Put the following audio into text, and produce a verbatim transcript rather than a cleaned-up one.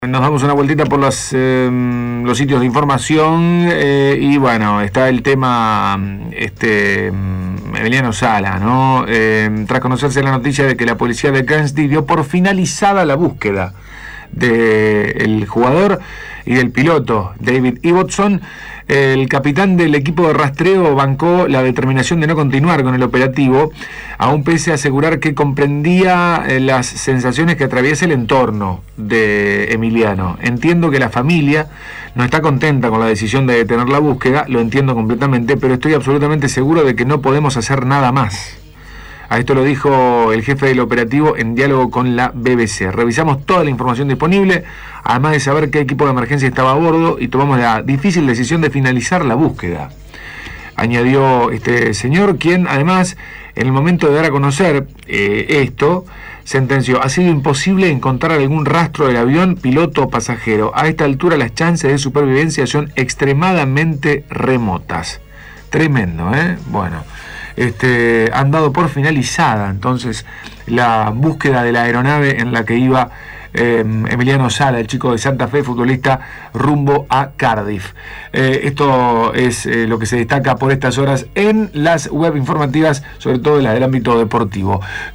Nos damos una vueltita por los, eh, los sitios de información eh, y bueno, está el tema este Emiliano Sala, ¿no? Eh, tras conocerse la noticia de que la policía de Guernsey dio por finalizada la búsqueda del jugador y del piloto David Ibbotson, el capitán del equipo de rastreo bancó la determinación de no continuar con el operativo, aún pese a asegurar que comprendía eh, las sensaciones que atraviesa el entorno de Emiliano. Entiendo que la familia no está contenta con la decisión de detener la búsqueda, lo entiendo completamente, pero estoy absolutamente seguro de que no podemos hacer nada más. A esto lo dijo el jefe del operativo en diálogo con la B B C. Revisamos toda la información disponible, además de saber qué equipo de emergencia estaba a bordo, y tomamos la difícil decisión de finalizar la búsqueda, añadió este señor, quien además, en el momento de dar a conocer eh, esto, sentenció: ha sido imposible encontrar algún rastro del avión, piloto o pasajero. A esta altura las chances de supervivencia son extremadamente remotas. Tremendo, ¿eh? Bueno, este, han dado por finalizada entonces la búsqueda de la aeronave en la que iba eh, Emiliano Sala, el chico de Santa Fe, futbolista, rumbo a Cardiff. Eh, esto es eh, lo que se destaca por estas horas en las web informativas, sobre todo en las del ámbito deportivo.